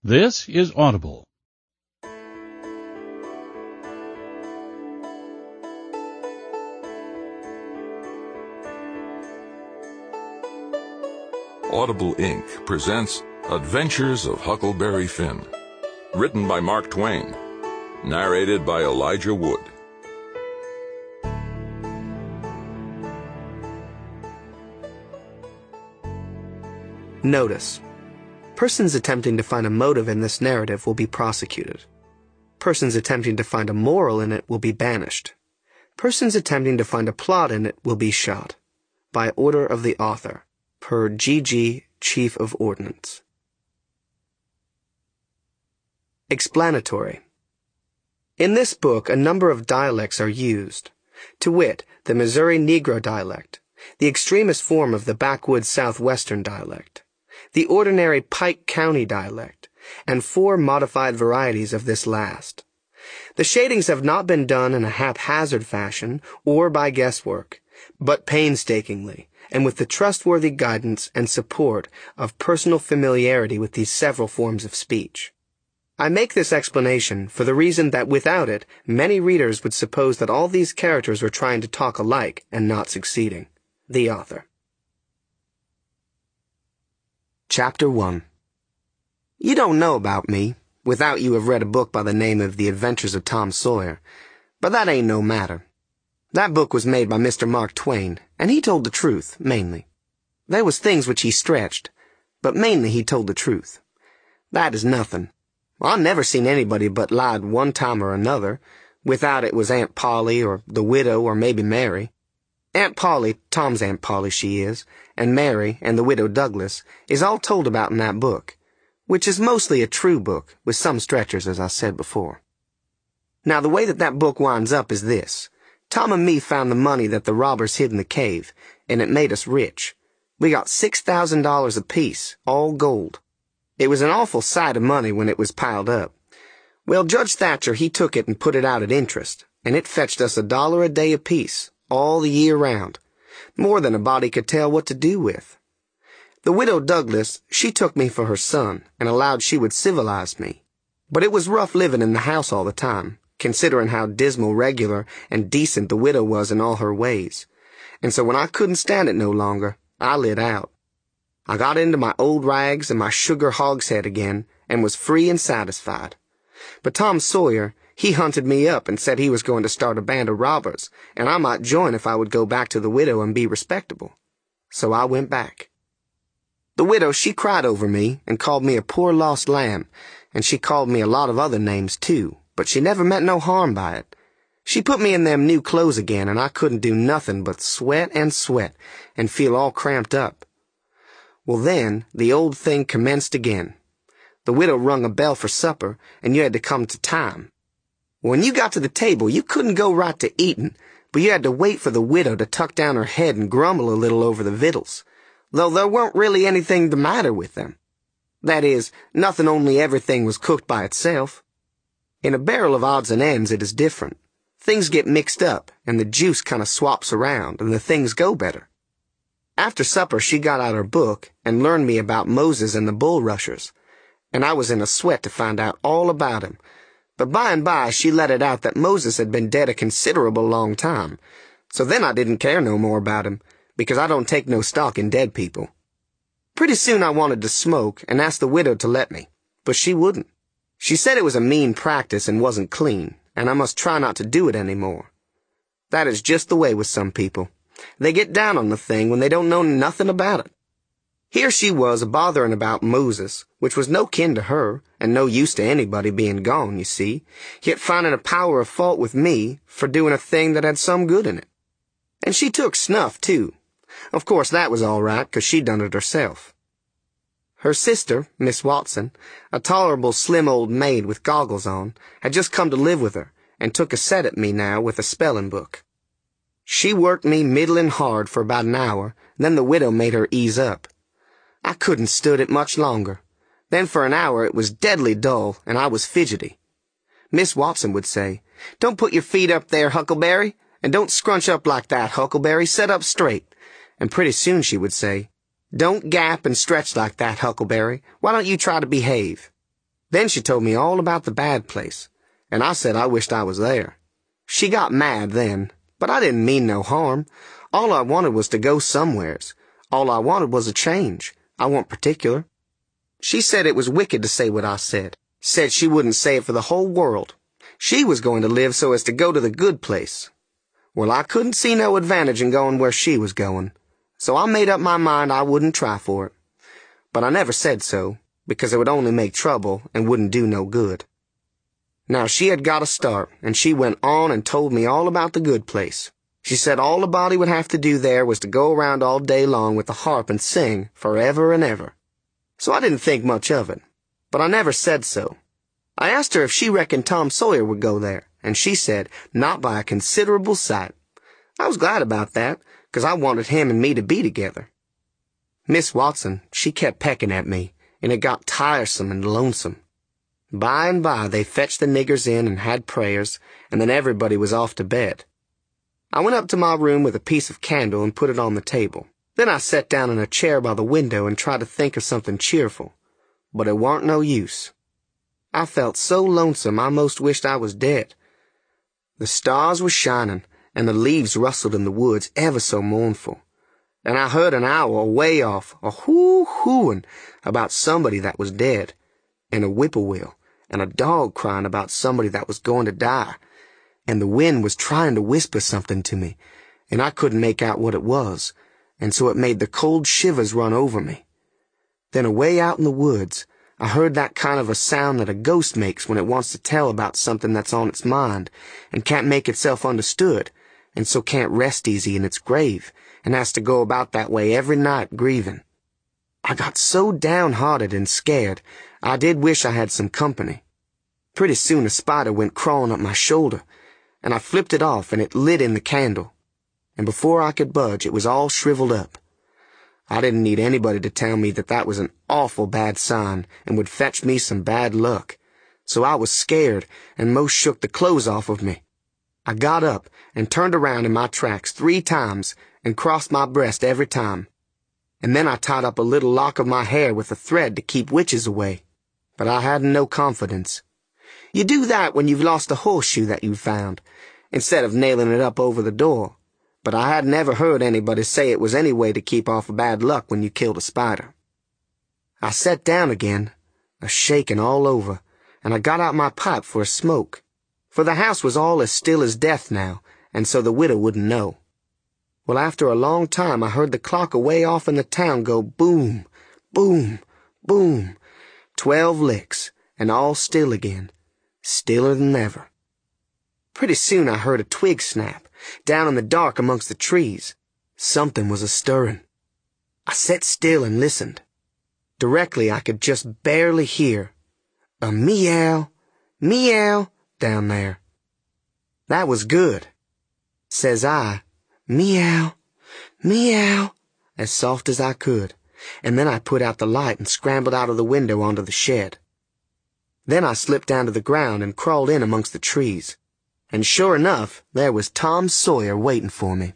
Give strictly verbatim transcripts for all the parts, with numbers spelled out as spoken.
This is Audible. Audible Incorporated presents Adventures of Huckleberry Finn. Written by Mark Twain. Narrated by Elijah Wood. Notice: persons attempting to find a motive in this narrative will be prosecuted. Persons attempting to find a moral in it will be banished. Persons attempting to find a plot in it will be shot. By order of the author, per G G, Chief of Ordnance. Explanatory. In this book, a number of dialects are used, to wit, the Missouri Negro dialect, the extremist form of the backwoods southwestern dialect, the ordinary Pike County dialect, and four modified varieties of this last. The shadings have not been done in a haphazard fashion or by guesswork, but painstakingly, and with the trustworthy guidance and support of personal familiarity with these several forms of speech. I make this explanation for the reason that without it, many readers would suppose that all these characters were trying to talk alike and not succeeding. The author. Chapter one. You don't know about me, without you have read a book by the name of The Adventures of Tom Sawyer, but that ain't no matter. That book was made by Mister Mark Twain, and he told the truth, mainly. There was things which he stretched, but mainly he told the truth. That is nothing. Well, I never seen anybody but lied one time or another, without it was Aunt Polly or the widow or maybe Mary. Aunt Polly, Tom's Aunt Polly she is, and Mary and the widow Douglas is all told about in that book, which is mostly a true book, with some stretchers, as I said before. Now, the way that that book winds up is this. Tom and me found the money that the robbers hid in the cave, and it made us rich. We got six thousand dollars apiece, all gold. It was an awful sight of money when it was piled up. Well, Judge Thatcher, he took it and put it out at interest, and it fetched us a dollar a day apiece, all the year round, more than a body could tell what to do with. The widow Douglas, she took me for her son, and allowed she would civilize me. But it was rough living in the house all the time, considering how dismal regular and decent the widow was in all her ways. And so when I couldn't stand it no longer, I lit out. I got into my old rags and my sugar hogshead again, and was free and satisfied. But Tom Sawyer, he hunted me up and said he was going to start a band of robbers, and I might join if I would go back to the widow and be respectable. So I went back. The widow, she cried over me and called me a poor lost lamb, and she called me a lot of other names too, but she never meant no harm by it. She put me in them new clothes again, and I couldn't do nothing but sweat and sweat and feel all cramped up. Well then, the old thing commenced again. The widow rung a bell for supper, and you had to come to time. When you got to the table, you couldn't go right to eatin', but you had to wait for the widow to tuck down her head and grumble a little over the victuals, though there weren't really anything the matter with them. That is, nothing, only everything was cooked by itself. In a barrel of odds and ends it is different. Things get mixed up, and the juice kind of swaps around, and the things go better. After supper she got out her book and learned me about Moses and the bulrushers, and I was in a sweat to find out all about him. But by and by she let it out that Moses had been dead a considerable long time, so then I didn't care no more about him, because I don't take no stock in dead people. Pretty soon I wanted to smoke and asked the widow to let me, but she wouldn't. She said it was a mean practice and wasn't clean, and I must try not to do it any more. That is just the way with some people. They get down on the thing when they don't know nothing about it. Here she was a-bothering about Moses, which was no kin to her, and no use to anybody being gone, you see, yet finding a power of fault with me for doing a thing that had some good in it. And she took snuff, too. Of course that was all right, 'cause she done it herself. Her sister, Miss Watson, a tolerable slim old maid with goggles on, had just come to live with her, and took a set at me now with a spelling book. She worked me middlin' hard for about an hour, then the widow made her ease up. I couldn't stood it much longer. Then for an hour it was deadly dull, and I was fidgety. Miss Watson would say, "Don't put your feet up there, Huckleberry, and don't scrunch up like that, Huckleberry, set up straight." And pretty soon she would say, "Don't gap and stretch like that, Huckleberry. Why don't you try to behave?" Then she told me all about the bad place, and I said I wished I was there. She got mad then, but I didn't mean no harm. All I wanted was to go somewheres. All I wanted was a change. I wasn't particular. She said it was wicked to say what I said. Said she wouldn't say it for the whole world. She was going to live so as to go to the good place. Well, I couldn't see no advantage in going where she was going, so I made up my mind I wouldn't try for it. But I never said so, because it would only make trouble and wouldn't do no good. Now she had got a start, and she went on and told me all about the good place. She said all a body would have to do there was to go around all day long with the harp and sing forever and ever. So I didn't think much of it, but I never said so. I asked her if she reckoned Tom Sawyer would go there, and she said not by a considerable sight. I was glad about that, 'cause I wanted him and me to be together. Miss Watson, she kept pecking at me, and it got tiresome and lonesome. By and by they fetched the niggers in and had prayers, and then everybody was off to bed. I went up to my room with a piece of candle and put it on the table. Then I sat down in a chair by the window and tried to think of something cheerful, but it warn't no use. I felt so lonesome I most wished I was dead. The stars were shining, and the leaves rustled in the woods ever so mournful, and I heard an owl away off a hoo-hooing about somebody that was dead, and a whippoorwill, and a dog crying about somebody that was going to die, and the wind was trying to whisper something to me, and I couldn't make out what it was, and so it made the cold shivers run over me. Then away out in the woods, I heard that kind of a sound that a ghost makes when it wants to tell about something that's on its mind, and can't make itself understood, and so can't rest easy in its grave, and has to go about that way every night grieving. I got so downhearted and scared, I did wish I had some company. Pretty soon a spider went crawling up my shoulder, and I flipped it off and it lit in the candle, and before I could budge it was all shriveled up. I didn't need anybody to tell me that that was an awful bad sign and would fetch me some bad luck, so I was scared and most shook the clothes off of me. I got up and turned around in my tracks three times and crossed my breast every time, and then I tied up a little lock of my hair with a thread to keep witches away. But I hadn't no confidence. You do that when you've lost a horseshoe that you found, instead of nailing it up over the door. But I hadn't ever heard anybody say it was any way to keep off bad luck when you killed a spider. I sat down again, a shaking all over, and I got out my pipe for a smoke, for the house was all as still as death now, and so the widow wouldn't know. Well, after a long time I heard the clock away off in the town go boom, boom, boom, twelve licks, and all still again, stiller than ever. Pretty soon I heard a twig snap, down in the dark amongst the trees. Something was a-stirring. I sat still and listened. Directly I could just barely hear a meow, meow down there. That was good. Says I, meow, meow, as soft as I could, and then I put out the light and scrambled out of the window onto the shed. Then I slipped down to the ground and crawled in amongst the trees, and sure enough, there was Tom Sawyer waiting for me.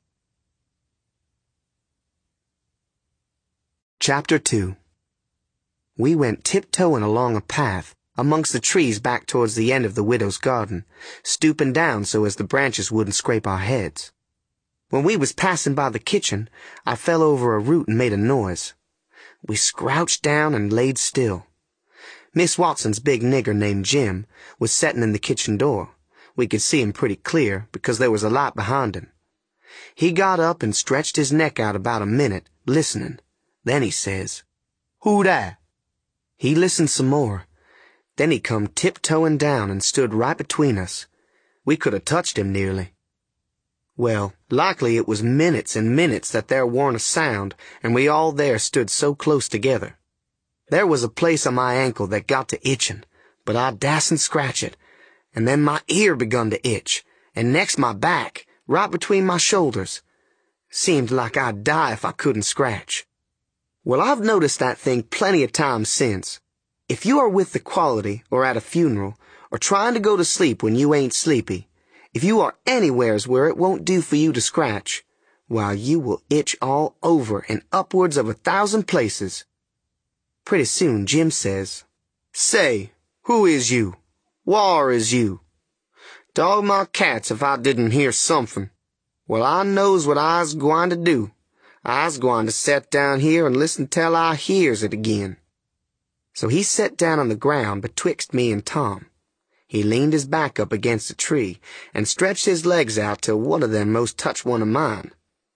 Chapter two. We went tiptoeing along a path amongst the trees back towards the end of the widow's garden, stooping down so as the branches wouldn't scrape our heads. When we was passing by the kitchen, I fell over a root and made a noise. We scrouched down and laid still. Miss Watson's big nigger named Jim was settin' in the kitchen door. We could see him pretty clear because there was a light behind him. He got up and stretched his neck out about a minute, listening. Then he says, "Who dat?" He listened some more. Then he come tiptoeing down and stood right between us. We could have touched him nearly. Well, likely it was minutes and minutes that there warn't a sound, and we all there stood so close together. There was a place on my ankle that got to itching, but I dasn't scratch it, and then my ear begun to itch, and next my back, right between my shoulders. Seemed like I'd die if I couldn't scratch. Well, I've noticed that thing plenty of times since. If you are with the quality, or at a funeral, or trying to go to sleep when you ain't sleepy, if you are anywheres where it won't do for you to scratch, why, you will itch all over and upwards of a thousand places. Pretty soon Jim says, "Say, Who is you? Whar is you? Dog my cats if I didn't hear something. Well, I knows what I's gwine to do. I's gwine to set down here and listen till I hears it again. So he set down on the ground betwixt me and Tom. He leaned his back up against a tree and stretched his legs out till one of them most touched one of mine.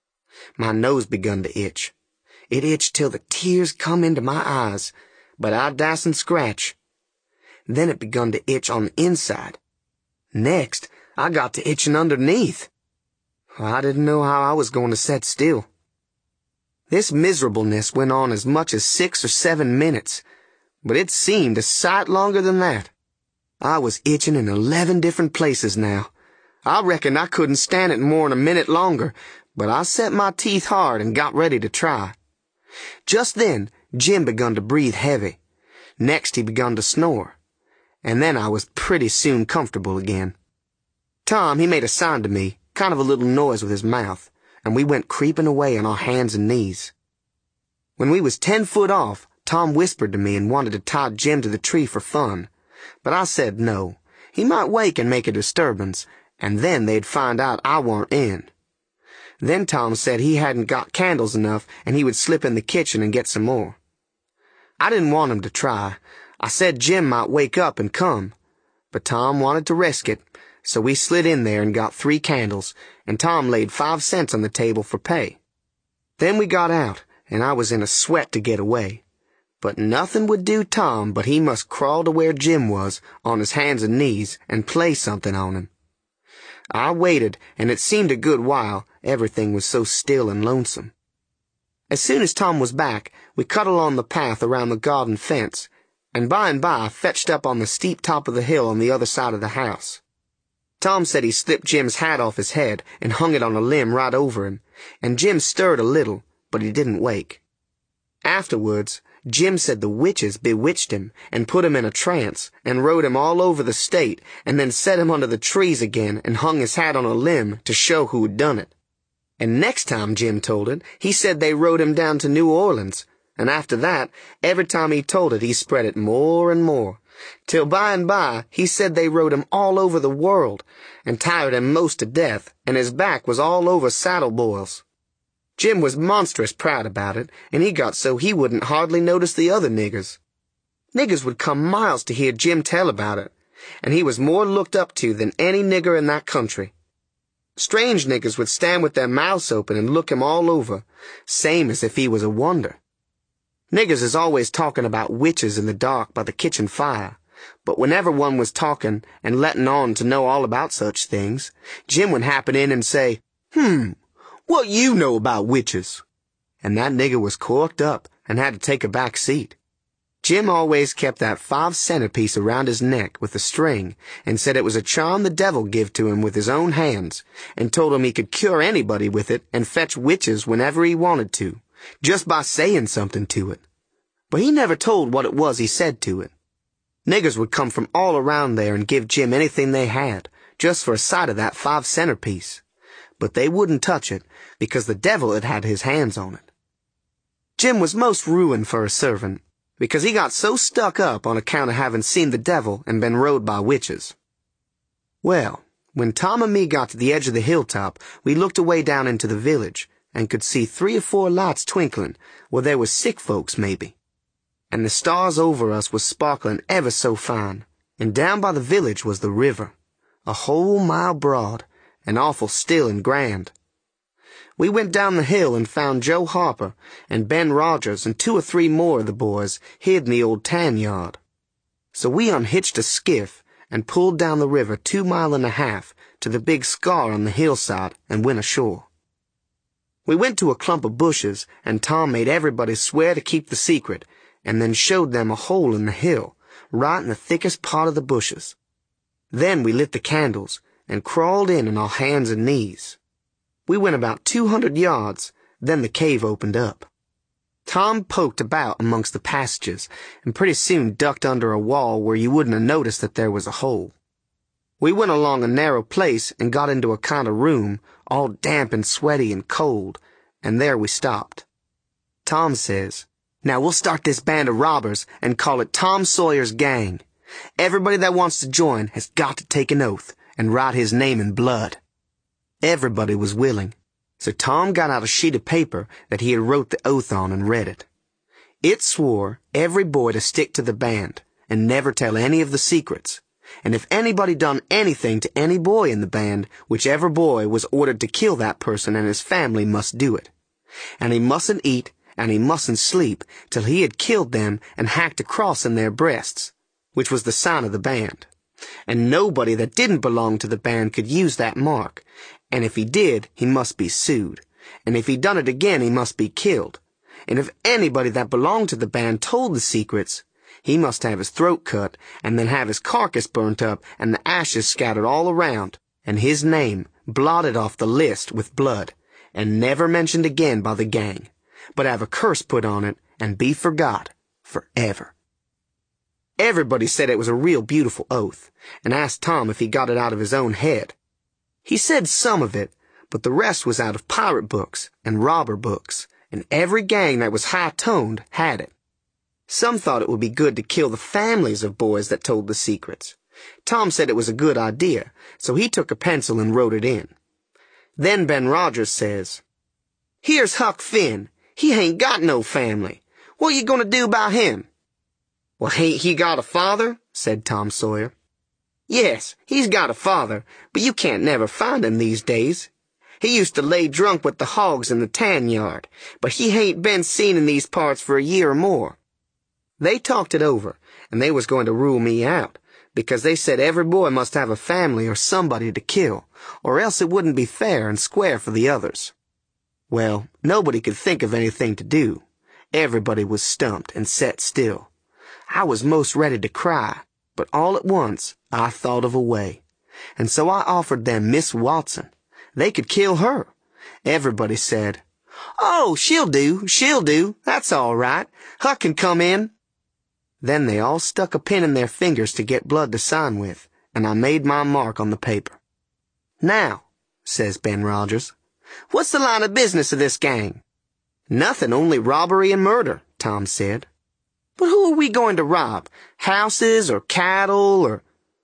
My nose begun to itch. It itched till the tears come into my eyes, but I dasn't scratch. Then it begun to itch on the inside. Next, I got to itching underneath. I didn't know how I was going to set still. This miserableness went on as much as six or seven minutes, but it seemed a sight longer than that. I was itching in eleven different places now. I reckon I couldn't stand it more'n a minute longer, but I set my teeth hard and got ready to try. Just then, Jim begun to breathe heavy. Next he begun to snore. And then I was pretty soon comfortable again. Tom, he made a sign to me, kind of a little noise with his mouth, and we went creeping away on our hands and knees. When we was ten foot off, Tom whispered to me and wanted to tie Jim to the tree for fun, but I said no. He might wake and make a disturbance, and then they'd find out I warn't in. Then Tom said he hadn't got candles enough and he would slip in the kitchen and get some more. I didn't want him to try. I said Jim might wake up and come, but Tom wanted to risk it, so we slid in there and got three candles, and Tom laid five cents on the table for pay. Then we got out, and I was in a sweat to get away. But nothing would do Tom but he must crawl to where Jim was, on his hands and knees, and play something on him. I waited, and it seemed a good while, everything was so still and lonesome. As soon as Tom was back, we cut along the path around the garden fence, and by and by fetched up on the steep top of the hill on the other side of the house. Tom said he slipped Jim's hat off his head and hung it on a limb right over him, and Jim stirred a little, but he didn't wake. Afterwards, Jim said the witches bewitched him and put him in a trance and rode him all over the state and then set him under the trees again and hung his hat on a limb to show who had done it. And next time Jim told it, he said they rode him down to New Orleans, and after that, every time he told it he spread it more and more, till by and by he said they rode him all over the world and tired him most to death, and his back was all over saddle boils. Jim was monstrous proud about it, and he got so he wouldn't hardly notice the other niggers. Niggers would come miles to hear Jim tell about it, and he was more looked up to than any nigger in that country. Strange niggers would stand with their mouths open and look him all over, same as if he was a wonder. Niggers is always talking about witches in the dark by the kitchen fire, but whenever one was talking and letting on to know all about such things, Jim would happen in and say, Hmm, what you know about witches? And that nigger was corked up and had to take a back seat. Jim always kept that five-center piece around his neck with a string and said it was a charm the devil give to him with his own hands, and told him he could cure anybody with it and fetch witches whenever he wanted to, just by saying something to it. But he never told what it was he said to it. Niggers would come from all around there and give Jim anything they had, just for a sight of that five-center piece. But they wouldn't touch it, because the devil had had his hands on it. Jim was most ruined for a servant, because he got so stuck up on account of having seen the devil and been rode by witches. Well, when Tom and me got to the edge of the hilltop, we looked away down into the village, and could see three or four lights twinkling, where there was sick folks maybe. And the stars over us was sparkling ever so fine, and down by the village was the river, a whole mile broad, and awful still and grand. We went down the hill and found Joe Harper and Ben Rogers and two or three more of the boys hid in the old tan yard. So we unhitched a skiff and pulled down the river two mile and a half to the big scar on the hillside and went ashore. We went to a clump of bushes, and Tom made everybody swear to keep the secret, and then showed them a hole in the hill, right in the thickest part of the bushes. Then we lit the candles and crawled in on our hands and knees. We went about two hundred yards, then the cave opened up. Tom poked about amongst the passages, and pretty soon ducked under a wall where you wouldn't have noticed that there was a hole. We went along a narrow place and got into a kind of room, all damp and sweaty and cold, and there we stopped. Tom says, "Now we'll start this band of robbers and call it Tom Sawyer's Gang. Everybody that wants to join has got to take an oath and write his name in blood. Everybody was willing, so Tom got out a sheet of paper that he had wrote the oath on and read it. It swore every boy to stick to the band and never tell any of the secrets. And if anybody done anything to any boy in the band, whichever boy was ordered to kill that person and his family must do it. And he mustn't eat and he mustn't sleep till he had killed them and hacked a cross in their breasts, which was the sign of the band. And nobody that didn't belong to the band could use that mark. And if he did, he must be sued. And if he done it again, he must be killed. And if anybody that belonged to the band told the secrets, he must have his throat cut and then have his carcass burnt up and the ashes scattered all around and his name blotted off the list with blood and never mentioned again by the gang, but have a curse put on it and be forgot forever. Everybody said it was a real beautiful oath and asked Tom if he got it out of his own head. He said some of it, but the rest was out of pirate books and robber books, and every gang that was high-toned had it. Some thought it would be good to kill the families of boys that told the secrets. Tom said it was a good idea, so he took a pencil and wrote it in. Then Ben Rogers says, "Here's Huck Finn. He ain't got no family. What you gonna do about him?" "Well, ain't he got a father?" said Tom Sawyer. "Yes, he's got a father, but you can't never find him these days. He used to lay drunk with the hogs in the tan yard, but he ain't been seen in these parts for a year or more." They talked it over, and they was going to rule me out, because they said every boy must have a family or somebody to kill, or else it wouldn't be fair and square for the others. Well, nobody could think of anything to do. Everybody was stumped and set still. I was most ready to cry, but all at once I thought of a way. And so I offered them Miss Watson. They could kill her. Everybody said, "Oh, she'll do, she'll do. That's all right. Huck can come in." Then they all stuck a pin in their fingers to get blood to sign with, and I made my mark on the paper. "Now," says Ben Rogers, "what's the line of business of this gang?" "Nothing, only robbery and murder," Tom said. "But who are we going to rob? Houses or cattle or—"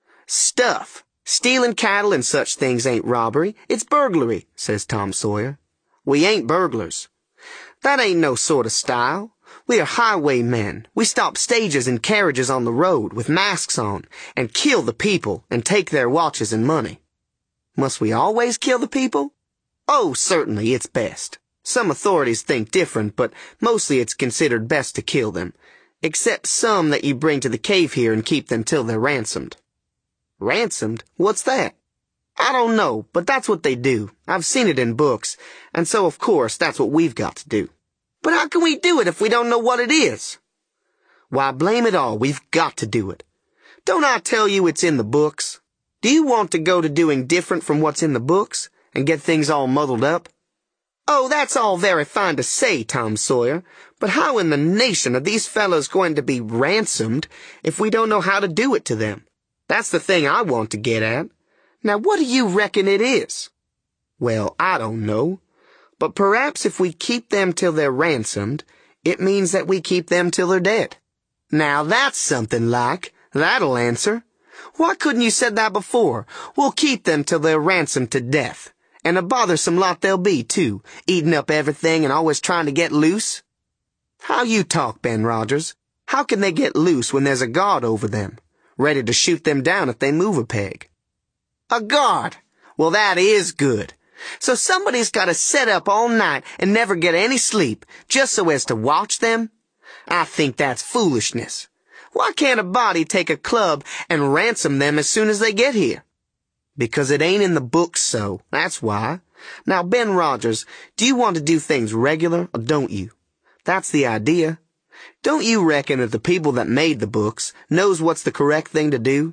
"Stuff. Stealing cattle and such things ain't robbery. It's burglary," says Tom Sawyer. "We ain't burglars." "That ain't no sort of style. We are highwaymen. We stop stages and carriages on the road with masks on and kill the people and take their watches and money." "Must we always kill the people?" "Oh, certainly, it's best. Some authorities think different, but mostly it's considered best to kill them, except some that you bring to the cave here and keep them till they're ransomed." "Ransomed? What's that?" "I don't know, but that's what they do. I've seen it in books, and so of course that's what we've got to do." "But how can we do it if we don't know what it is?" "Why, blame it all, we've got to do it. Don't I tell you it's in the books? Do you want to go to doing different from what's in the books and get things all muddled up?" "Oh, that's all very fine to say, Tom Sawyer, but how in the nation are these fellows going to be ransomed if we don't know how to do it to them? That's the thing I want to get at. Now, what do you reckon it is?" "Well, I don't know. But perhaps if we keep them till they're ransomed, it means that we keep them till they're dead." "Now that's something like. That'll answer. Why couldn't you said that before? We'll keep them till they're ransomed to death. And a bothersome lot they'll be, too, eating up everything and always trying to get loose." "How you talk, Ben Rogers. How can they get loose when there's a guard over them, ready to shoot them down if they move a peg?" "A guard? Well, that is good. So somebody's got to sit up all night and never get any sleep, just so as to watch them? I think that's foolishness. Why can't a body take a club and ransom them as soon as they get here?" "Because it ain't in the books so, that's why. Now, Ben Rogers, do you want to do things regular, or don't you? That's the idea. Don't you reckon that the people that made the books knows what's the correct thing to do?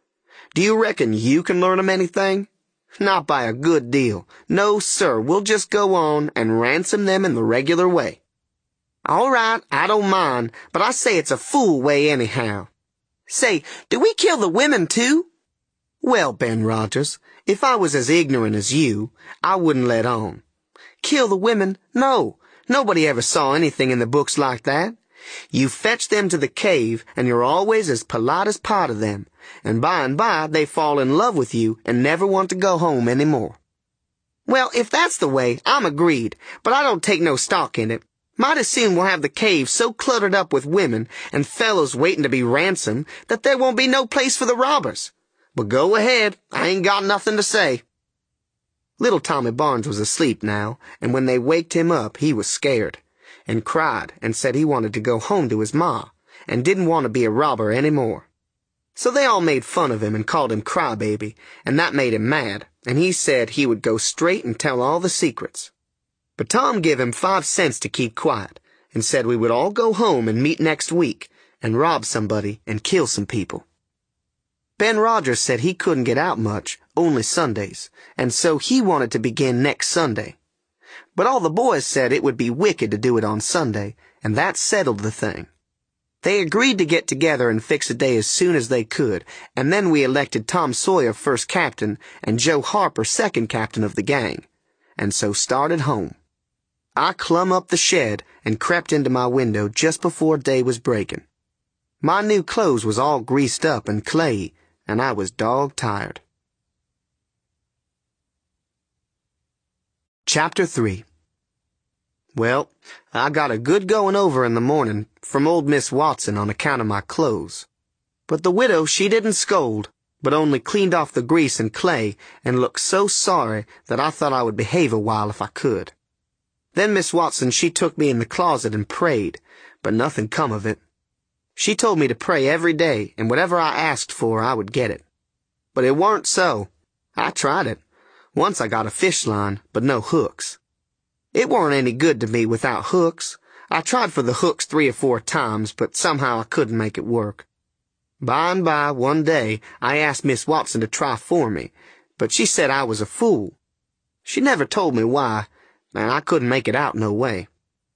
Do you reckon you can learn 'em anything? Not by a good deal. No, sir, we'll just go on and ransom them in the regular way." "All right, I don't mind, but I say it's a fool way anyhow. Say, do we kill the women too?" "Well, Ben Rogers, if I was as ignorant as you, I wouldn't let on. Kill the women? No, nobody ever saw anything in the books like that. You fetch them to the cave, and you're always as polite as part of them, and by and by they fall in love with you and never want to go home any more. Well, if that's the way, I'm agreed, but I don't take no stock in it. Might as soon we'll have the cave so cluttered up with women and fellows waiting to be ransomed that there won't be no place for the robbers. But go ahead, I ain't got nothing to say. Little Tommy Barnes was asleep now, and when they waked him up, he was scared, and cried and said he wanted to go home to his ma, and didn't want to be a robber any more. So they all made fun of him and called him Crybaby, and that made him mad, and he said he would go straight and tell all the secrets. But Tom gave him five cents to keep quiet, and said we would all go home and meet next week, and rob somebody and kill some people. Ben Rogers said he couldn't get out much, only Sundays, and so he wanted to begin next Sunday. But all the boys said it would be wicked to do it on Sunday, and that settled the thing. They agreed to get together and fix a day as soon as they could, and then we elected Tom Sawyer first captain and Joe Harper second captain of the gang, and so started home. I clumb up the shed and crept into my window just before day was breaking. My new clothes was all greased up and clayey, and I was dog-tired. Chapter three. Well, I got a good going over in the morning from old Miss Watson on account of my clothes. But the widow, she didn't scold, but only cleaned off the grease and clay and looked so sorry that I thought I would behave a while if I could. Then Miss Watson, she took me in the closet and prayed, but nothing come of it. She told me to pray every day, and whatever I asked for, I would get it. But it weren't so. I tried it. Once I got a fish line, but no hooks. It weren't any good to me without hooks. I tried for the hooks three or four times, but somehow I couldn't make it work. By and by, one day, I asked Miss Watson to try for me, but she said I was a fool. She never told me why, and I couldn't make it out no way.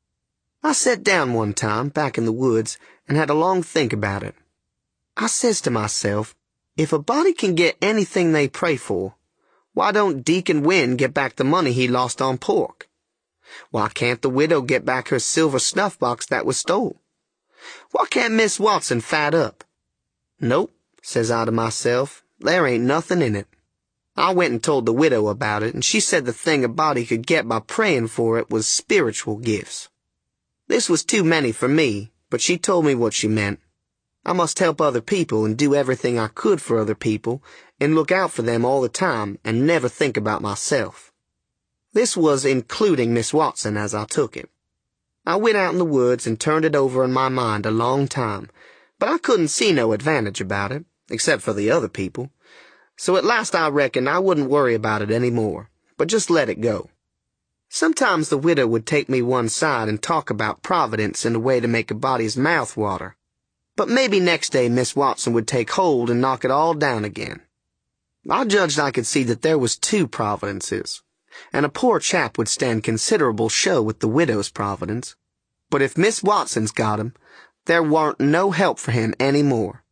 I sat down one time, back in the woods, and had a long think about it. I says to myself, if a body can get anything they pray for, why don't Deacon Wynn get back the money he lost on pork? Why can't the widow get back her silver snuff box that was stole? Why can't Miss Watson fat up? Nope, says I to myself, there ain't nothing in it. I went and told the widow about it, and she said the thing a body could get by praying for it was spiritual gifts. This was too many for me, but she told me what she meant. I must help other people and do everything I could for other people, and look out for them all the time and never think about myself. This was including Miss Watson as I took it. I went out in the woods and turned it over in my mind a long time, but I couldn't see no advantage about it, except for the other people. So at last I reckoned I wouldn't worry about it any more, but just let it go. Sometimes the widow would take me one side and talk about Providence in a way to make a body's mouth water. But maybe next day Miss Watson would take hold and knock it all down again. I judged I could see that there was two Providences, and a poor chap would stand considerable show with the widow's Providence. But if Miss Watson's got him, there warn't no help for him any more.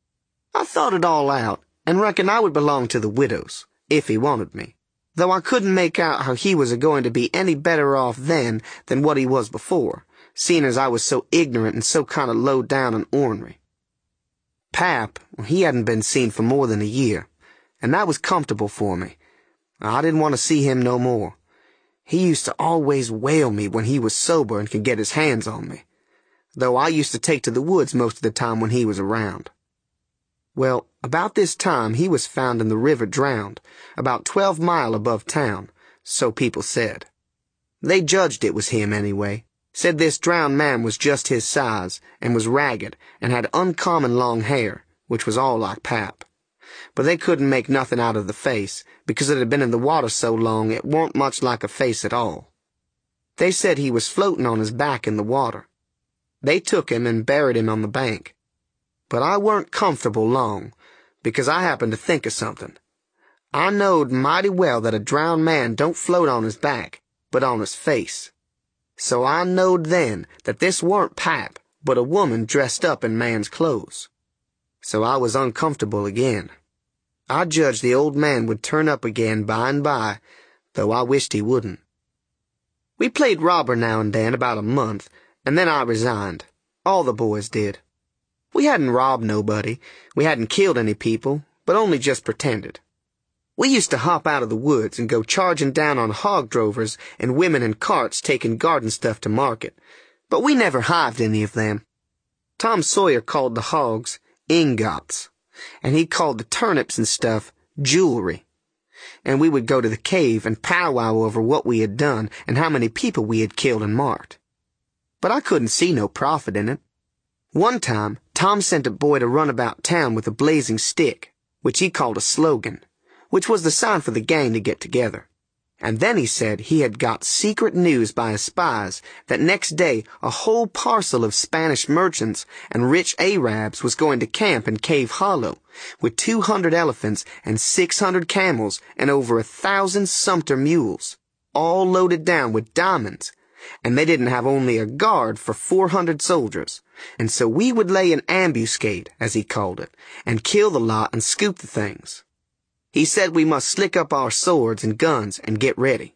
I thought it all out, and reckoned I would belong to the widow's, if he wanted me, though I couldn't make out how he was a-going to be any better off then than what he was before, seeing as I was so ignorant and so kind of low down and ornery. Pap, he hadn't been seen for more than a year, and that was comfortable for me. I didn't want to see him no more. He used to always whale me when he was sober and could get his hands on me, though I used to take to the woods most of the time when he was around. Well, about this time he was found in the river drowned, about twelve mile above town, so people said. They judged it was him anyway, said this drowned man was just his size, and was ragged, and had uncommon long hair, which was all like Pap. But they couldn't make nothing out of the face, because it had been in the water so long it warn't much like a face at all. They said he was floating on his back in the water. They took him and buried him on the bank. But I weren't comfortable long, because I happened to think of something. I knowed mighty well that a drowned man don't float on his back, but on his face. So I knowed then that this weren't Pap, but a woman dressed up in man's clothes. So I was uncomfortable again. I judged the old man would turn up again by and by, though I wished he wouldn't. We played robber now and then about a month, and then I resigned. All the boys did. We hadn't robbed nobody, we hadn't killed any people, but only just pretended. We used to hop out of the woods and go charging down on hog drovers and women in carts taking garden stuff to market, but we never hived any of them. Tom Sawyer called the hogs ingots, and he called the turnips and stuff jewelry. And we would go to the cave and powwow over what we had done and how many people we had killed and marked. But I couldn't see no profit in it. One time, Tom sent a boy to run about town with a blazing stick, which he called a slogan, which was the sign for the gang to get together. And then he said he had got secret news by his spies that next day a whole parcel of Spanish merchants and rich Arabs was going to camp in Cave Hollow with two hundred elephants and six hundred camels and over a thousand sumpter mules, all loaded down with diamonds, and they didn't have only a guard for four hundred soldiers, and so we would lay an ambuscade, as he called it, and kill the lot and scoop the things. He said we must slick up our swords and guns and get ready.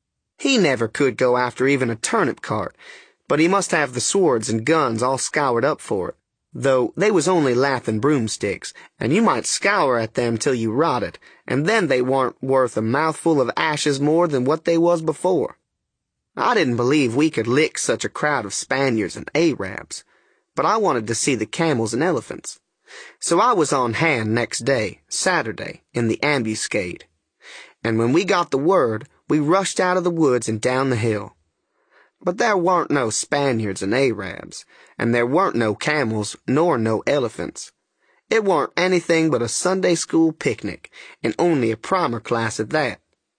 He never could go after even a turnip cart, but he must have the swords and guns all scoured up for it, though they was only lath and broomsticks, and you might scour at them till you rotted, and then they warn't worth a mouthful of ashes more than what they was before. I didn't believe we could lick such a crowd of Spaniards and Arabs, but I wanted to see the camels and elephants. So I was on hand next day, Saturday, in the ambuscade. And when we got the word, we rushed out of the woods and down the hill. But there weren't no Spaniards and Arabs, and there weren't no camels nor no elephants. It weren't anything but a Sunday school picnic, and only a primer class at that.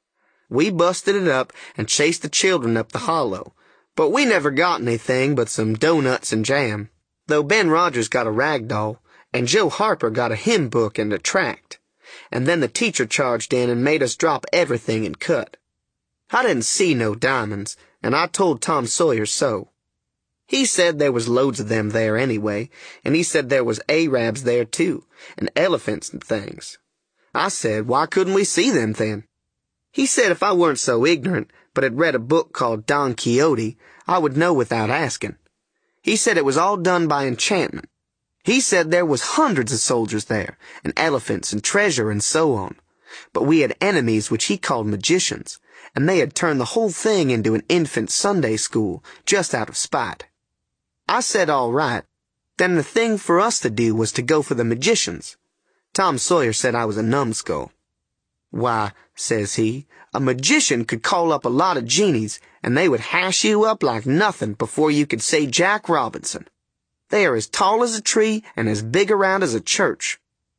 We busted it up and chased the children up the hollow, but we never got anything but some doughnuts and jam, though Ben Rogers got a rag doll, and Joe Harper got a hymn book and a tract, and then the teacher charged in and made us drop everything and cut. I didn't see no diamonds, and I told Tom Sawyer so. He said there was loads of them there anyway, and he said there was Arabs there too, and elephants and things. I said, why couldn't we see them then? He said if I weren't so ignorant, but had read a book called Don Quixote, I would know without asking. He said it was all done by enchantment. He said there was hundreds of soldiers there, and elephants and treasure and so on. But we had enemies which he called magicians, and they had turned the whole thing into an infant Sunday school, just out of spite. I said all right. Then the thing for us to do was to go for the magicians. Tom Sawyer said I was a numbskull. Why, says he, a magician could call up a lot of genies, and they would hash you up like nothing before you could say Jack Robinson. They are as tall as a tree and as big around as a church.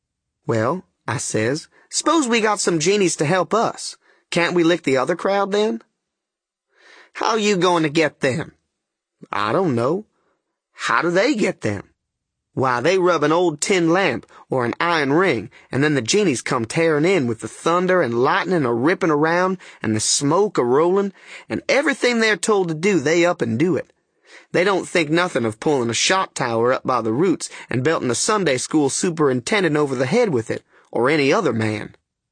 Well, I says, suppose we got some genies to help us. Can't we lick the other crowd then? How you going to get them? I don't know. How do they get them? Why, they rub an old tin lamp or an iron ring, and then the genies come tearing in with the thunder and lightning a-ripping around and the smoke a-rolling, and everything they're told to do, they up and do it. They don't think nothing of pulling a shot tower up by the roots and belting a Sunday school superintendent over the head with it, or any other man.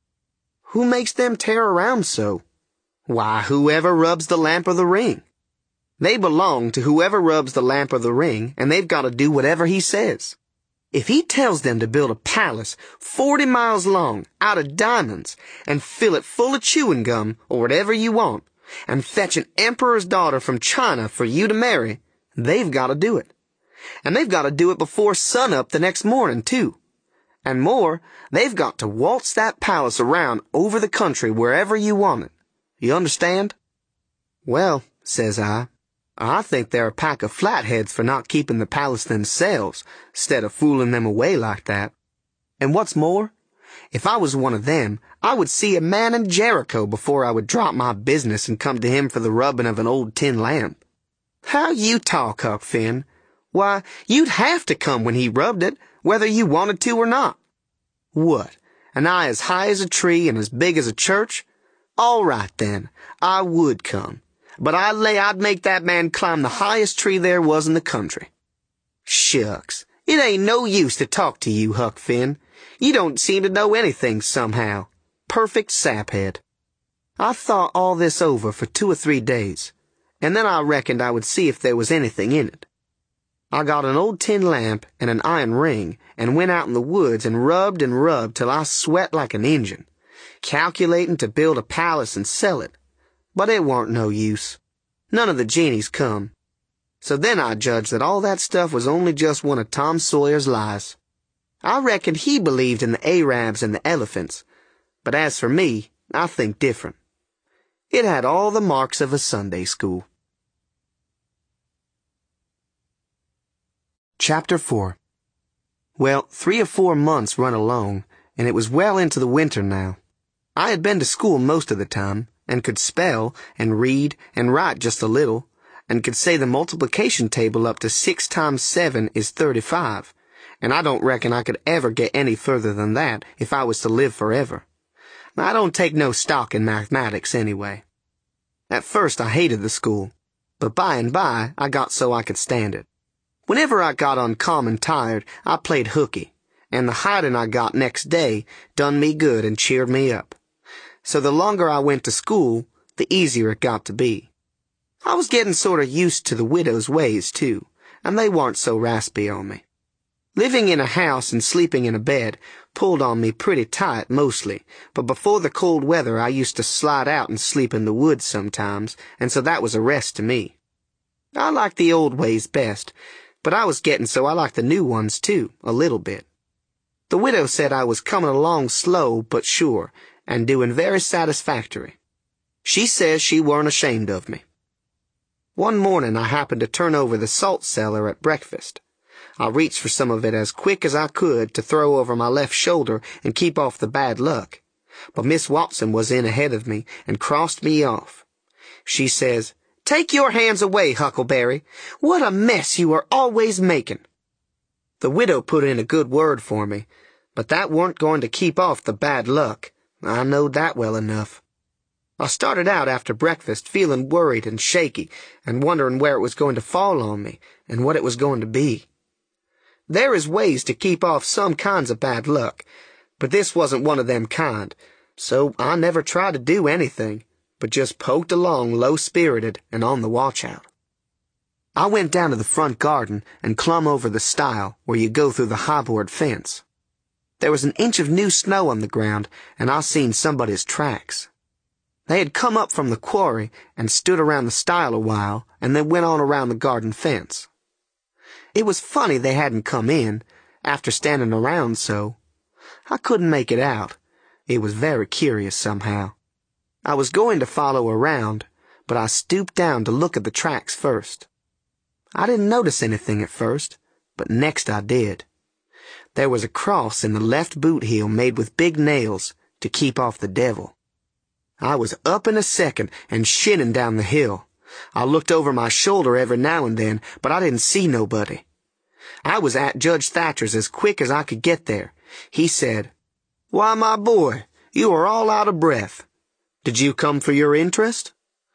Who makes them tear around so? Why, whoever rubs the lamp or the ring. They belong to whoever rubs the lamp or the ring, and they've got to do whatever he says. If he tells them to build a palace forty miles long out of diamonds and fill it full of chewing gum or whatever you want, and fetch an emperor's daughter from China for you to marry, they've got to do it. And they've got to do it before sunup the next morning, too. And more, they've got to waltz that palace around over the country wherever you want it. You understand? Well, says I, I think they're a pack of flatheads for not keeping the palace themselves, instead of fooling them away like that. And what's more, if I was one of them, I would see a man in Jericho before I would drop my business and come to him for the rubbing of an old tin lamp. How you talk, Huck Finn. Why, you'd have to come when he rubbed it, whether you wanted to or not. What, an eye as high as a tree and as big as a church? All right, then, I would come. But I lay I'd make that man climb the highest tree there was in the country. Shucks, it ain't no use to talk to you, Huck Finn. You don't seem to know anything somehow. Perfect saphead. I thought all this over for two or three days, and then I reckoned I would see if there was anything in it. I got an old tin lamp and an iron ring and went out in the woods and rubbed and rubbed till I sweat like an Injun, calculating to build a palace and sell it. But it warn't no use. None of the genies come. So then I judged that all that stuff was only just one of Tom Sawyer's lies. I reckoned he believed in the Arabs and the elephants, but as for me, I think different. It had all the marks of a Sunday school. Chapter four. Well, three or four months run along, and it was well into the winter now. I had been to school most of the time, and could spell, and read, and write just a little, and could say the multiplication table up to six times seven is thirty-five, and I don't reckon I could ever get any further than that if I was to live forever. I don't take no stock in mathematics anyway. At first I hated the school, but by and by I got so I could stand it. Whenever I got uncommon tired, I played hooky, and the hiding I got next day done me good and cheered me up. So the longer I went to school, the easier it got to be. I was getting sort of used to the widow's ways, too, and they weren't so raspy on me. Living in a house and sleeping in a bed pulled on me pretty tight mostly, but before the cold weather I used to slide out and sleep in the woods sometimes, and so that was a rest to me. I liked the old ways best, but I was getting so I liked the new ones, too, a little bit. The widow said I was coming along slow but sure, and doing very satisfactory. She says she weren't ashamed of me. One morning I happened to turn over the salt cellar at breakfast. I reached for some of it as quick as I could to throw over my left shoulder and keep off the bad luck. But Miss Watson was in ahead of me and crossed me off. She says, "Take your hands away, Huckleberry. What a mess you are always making." The widow put in a good word for me, but that weren't going to keep off the bad luck. I knowed that well enough. I started out after breakfast feeling worried and shaky and wondering where it was going to fall on me and what it was going to be. There is ways to keep off some kinds of bad luck, but this wasn't one of them kind, so I never tried to do anything, but just poked along low-spirited and on the watch-out. I went down to the front garden and clumb over the stile where you go through the high-board fence. There was an inch of new snow on the ground, and I seen somebody's tracks. They had come up from the quarry and stood around the stile a while, and then went on around the garden fence. It was funny they hadn't come in, after standing around so. I couldn't make it out. It was very curious somehow. I was going to follow around, but I stooped down to look at the tracks first. I didn't notice anything at first, but next I did. There was a cross in the left boot heel made with big nails to keep off the devil. I was up in a second and shinning down the hill. I looked over my shoulder every now and then, but I didn't see nobody. I was at Judge Thatcher's as quick as I could get there. He said, "Why, my boy, you are all out of breath. Did you come for your interest?"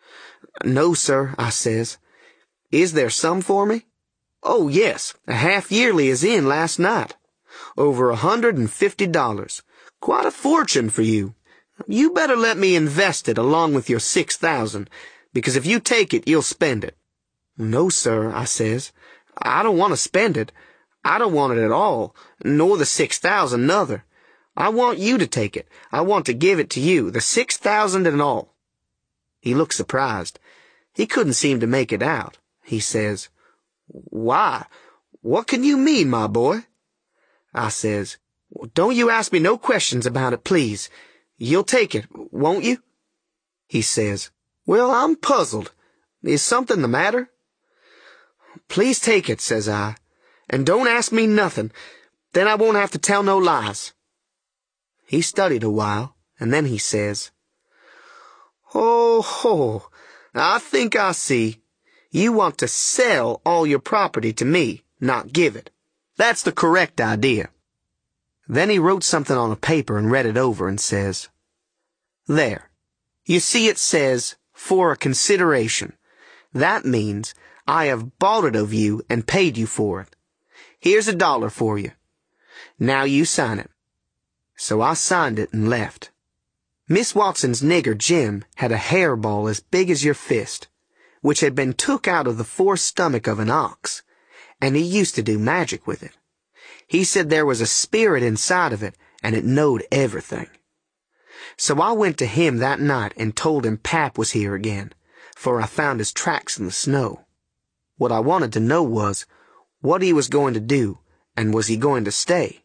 "No, sir," I says. "Is there some for me?" "Oh, yes, a half-yearly is in last night. Over a hundred and fifty dollars. Quite a fortune for you. You better let me invest it along with your six thousand, because if you take it, you'll spend it." "No, sir," I says. "I don't want to spend it. I don't want it at all, nor the six thousand nother. I want you to take it. I want to give it to you, the six thousand and all." He looked surprised. He couldn't seem to make it out. He says, "Why? What can you mean, my boy?" I says, "Don't you ask me no questions about it, please. You'll take it, won't you?" He says, "Well, I'm puzzled. Is something the matter?" "Please take it," says I, "and don't ask me nothing. Then I won't have to tell no lies." He studied a while, and then he says, "Ho, ho, I think I see. You want to sell all your property to me, not give it. That's the correct idea." Then he wrote something on a paper and read it over and says, "There. You see it says, 'for a consideration.' That means I have bought it of you and paid you for it. Here's a dollar for you. Now you sign it." So I signed it and left. Miss Watson's nigger Jim had a hairball as big as your fist, which had been took out of the fore stomach of an ox, and he used to do magic with it. He said there was a spirit inside of it, and it knowed everything. So I went to him that night and told him Pap was here again, for I found his tracks in the snow. What I wanted to know was what he was going to do, and was he going to stay?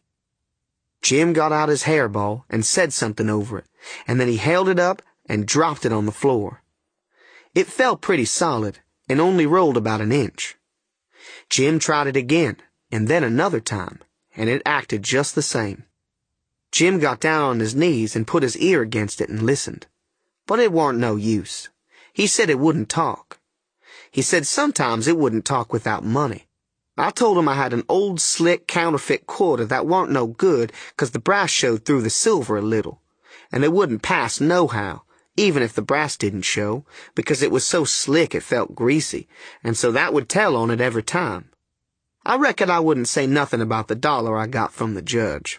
Jim got out his hairball and said something over it, and then he held it up and dropped it on the floor. It fell pretty solid and only rolled about an inch. Jim tried it again, and then another time, and it acted just the same. Jim got down on his knees and put his ear against it and listened. But it warn't no use. He said it wouldn't talk. He said sometimes it wouldn't talk without money. I told him I had an old slick counterfeit quarter that warn't no good 'cause the brass showed through the silver a little, and it wouldn't pass nohow, even if the brass didn't show, because it was so slick it felt greasy, and so that would tell on it every time. I reckon I wouldn't say nothing about the dollar I got from the judge.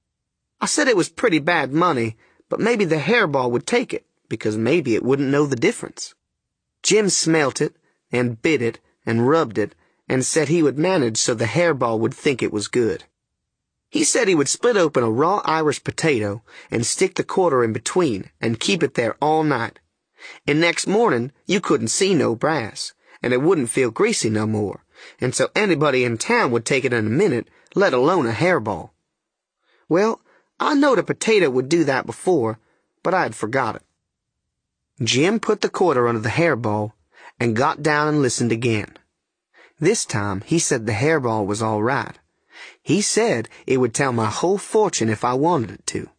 I said it was pretty bad money, but maybe the hairball would take it, because maybe it wouldn't know the difference. Jim smelt it, and bit it, and rubbed it, and said he would manage so the hairball would think it was good. He said he would split open a raw Irish potato and stick the quarter in between and keep it there all night. And next morning you couldn't see no brass, and it wouldn't feel greasy no more, and so anybody in town would take it in a minute, let alone a hairball. Well, I knowed a potato would do that before, but I had forgot it. Jim put the quarter under the hairball and got down and listened again. This time he said the hairball was all right. He said it would tell my whole fortune if I wanted it to.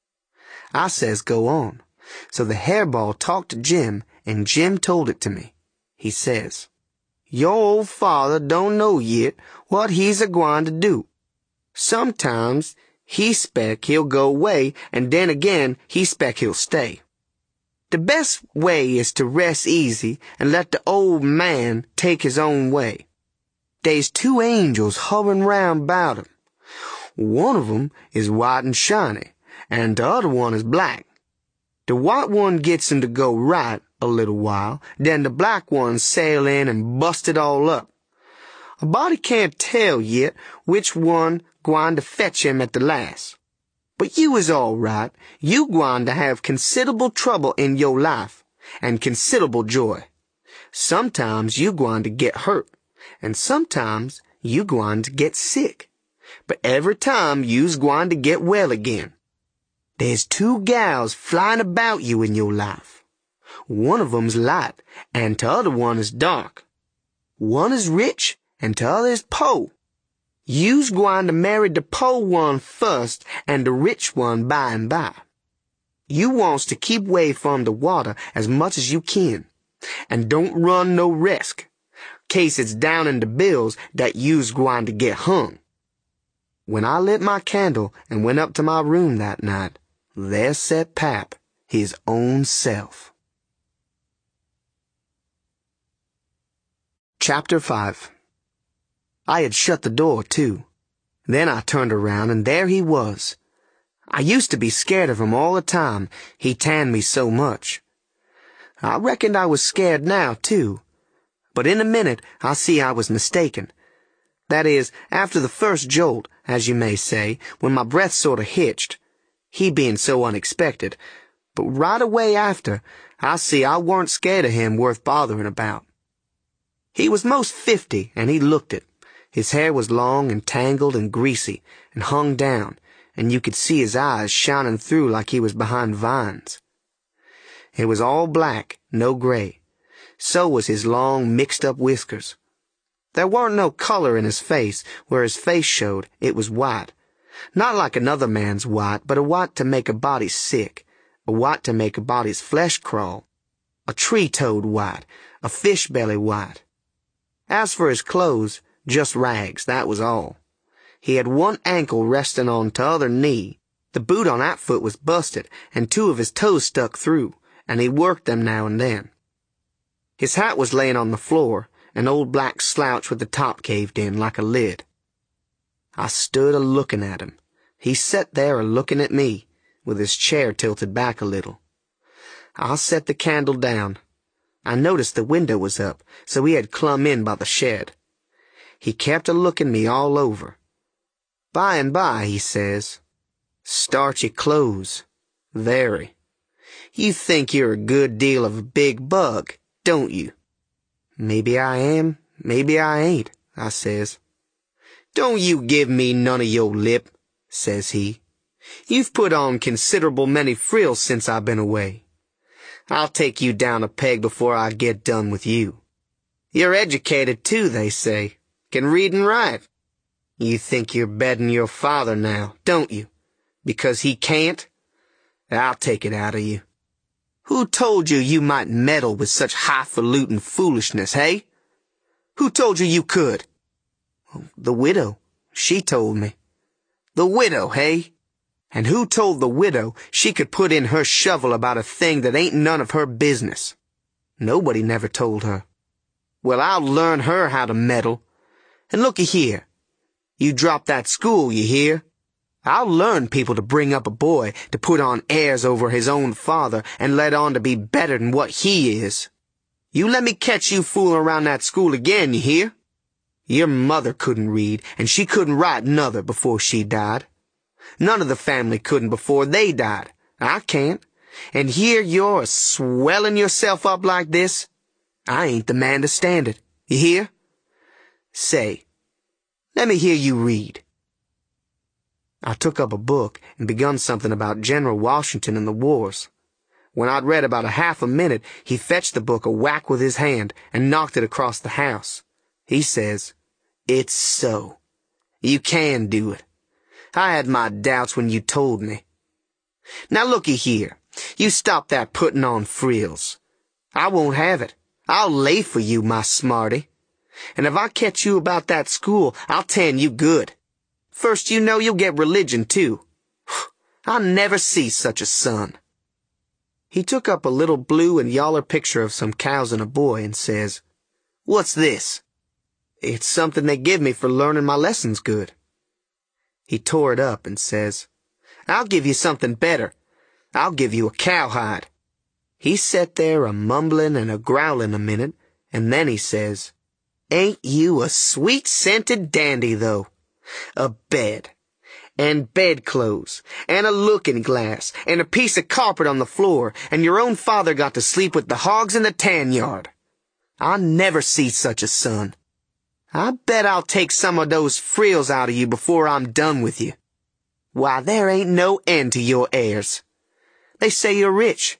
I says go on. So the hairball talked to Jim, and Jim told it to me. He says, "Your old father don't know yet what he's a-gwine to do. Sometimes he spec he'll go away, and then again he spec he'll stay. The best way is to rest easy and let the old man take his own way. They's two angels hovering round about him. One of 'em is white and shiny, and the other one is black. The white one gets him to go right a little while, then the black one sail in and bust it all up. A body can't tell yet which one gwine to fetch him at the last. But you is all right. You gwine to have considerable trouble in your life, and considerable joy. Sometimes you gwine to get hurt, and sometimes you gwine to get sick. But every time you's gwine to get well again. There's two gals flying about you in your life. One of 'em's light, and t'other one is dark. One is rich, and t'other is po'. You's gwine to marry the po' one first, and the rich one by and by. You wants to keep away from the water as much as you can, and don't run no risk, case it's down in the bills that you's gwine to get hung." When I lit my candle and went up to my room that night, there sat Pap, his own self. Chapter five. I had shut the door, too. Then I turned around, and there he was. I used to be scared of him all the time, he tanned me so much. I reckoned I was scared now, too. But in a minute I see I was mistaken. That is, after the first jolt, as you may say, when my breath sort of hitched, he being so unexpected, but right away after, I see I warn't scared of him worth bothering about. He was most fifty, and he looked it. His hair was long and tangled and greasy, and hung down, and you could see his eyes shining through like he was behind vines. It was all black, no gray. So was his long, mixed-up whiskers. There warn't no color in his face. Where his face showed, it was white. Not like another man's white, but a white to make a body sick, a white to make a body's flesh crawl, a tree-toad white, a fish-belly white. As for his clothes, just rags, that was all. He had one ankle resting on t'other knee. The boot on that foot was busted, and two of his toes stuck through, and he worked them now and then. His hat was laying on the floor, an old black slouch with the top caved in like a lid. I stood a-looking at him. He set there a-looking at me, with his chair tilted back a little. I set the candle down. I noticed the window was up, so he had clumb in by the shed. He kept a-looking me all over. By and by, he says, "Starchy clothes. Very. You think you're a good deal of a big bug, don't you?" "Maybe I am, maybe I ain't," I says. "Don't you give me none of your lip," says he. "You've put on considerable many frills since I've been away. I'll take you down a peg before I get done with you. You're educated too, they say. Can read and write. You think you're better'n your father now, don't you? Because he can't? I'll take it out of you. Who told you you might meddle with such highfalutin foolishness, hey? Who told you you could?" "The widow. She told me." "The widow, hey? And who told the widow she could put in her shovel about a thing that ain't none of her business?" "Nobody never told her." "Well, I'll learn her how to meddle. And looky here. You drop that school, you hear? I'll learn people to bring up a boy to put on airs over his own father and let on to be better than what he is. You let me catch you fooling around that school again, you hear? Your mother couldn't read, and she couldn't write nother before she died. None of the family couldn't before they died. I can't. And here you're swelling yourself up like this. I ain't the man to stand it. You hear? Say, let me hear you read." I took up a book and begun something about General Washington and the wars. When I'd read about a half a minute, he fetched the book a whack with his hand and knocked it across the house. He says, "It's so. You can do it. I had my doubts when you told me. Now looky here. You stop that putting on frills. I won't have it. I'll lay for you, my smarty. And if I catch you about that school, I'll tan you good. First you know you'll get religion, too. I'll never see such a son." He took up a little blue and yaller picture of some cows and a boy and says, "What's this?" "It's something they give me for learning my lessons good." He tore it up and says, "I'll give you something better. I'll give you a cowhide." He set there a-mumbling and a-growling a minute, and then he says, "Ain't you a sweet-scented dandy, though? A bed, and bedclothes, and a looking-glass, and a piece of carpet on the floor, and your own father got to sleep with the hogs in the tan yard. I never see such a son. I bet I'll take some of those frills out of you before I'm done with you. Why, there ain't no end to your airs. They say you're rich.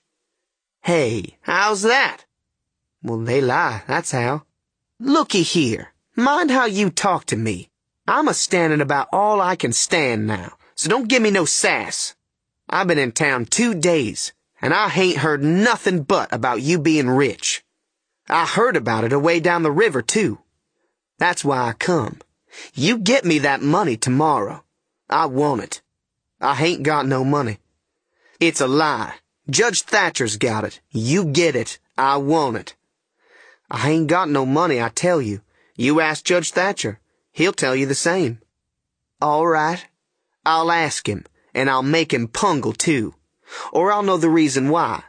Hey, how's that? Well, they lie, that's how. Looky here, mind how you talk to me. I'm a-standing about all I can stand now, so don't give me no sass. I've been in town two days, and I hain't heard nothing but about you being rich. I heard about it away down the river, too. That's why I come. You get me that money tomorrow. I want it. I hain't got no money. It's a lie. Judge Thatcher's got it. You get it. I want it. I ain't got no money, I tell you. You ask Judge Thatcher. He'll tell you the same. All right. I'll ask him, and I'll make him pungle, too. Or I'll know the reason why.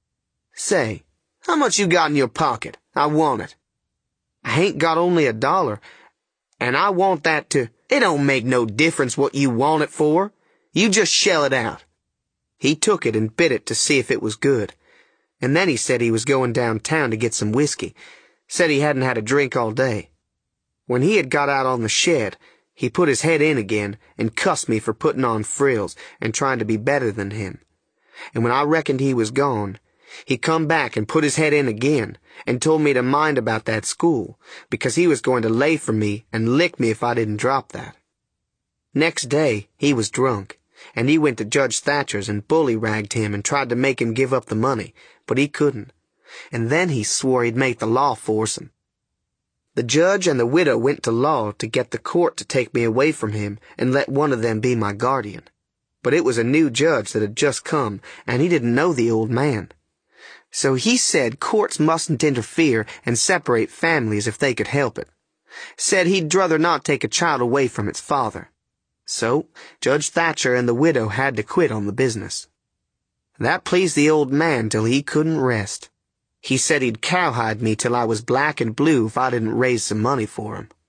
Say, how much you got in your pocket? I want it. I ain't got only a dollar, and I want that to... It don't make no difference what you want it for. You just shell it out. He took it and bit it to see if it was good. And then he said he was going downtown to get some whiskey. Said he hadn't had a drink all day. When he had got out on the shed, he put his head in again and cussed me for putting on frills and trying to be better than him. And when I reckoned he was gone, he come back and put his head in again and told me to mind about that school, because he was going to lay for me and lick me if I didn't drop that. Next day, he was drunk, and he went to Judge Thatcher's and bully-ragged him and tried to make him give up the money, but he couldn't. And then he swore he'd make the law force him. The judge and the widow went to law to get the court to take me away from him and let one of them be my guardian. But it was a new judge that had just come, and he didn't know the old man. So he said courts mustn't interfere and separate families if they could help it. Said he'd druther not take a child away from its father. So Judge Thatcher and the widow had to quit on the business. That pleased the old man till he couldn't rest. He said he'd cowhide me till I was black and blue if I didn't raise some money for him.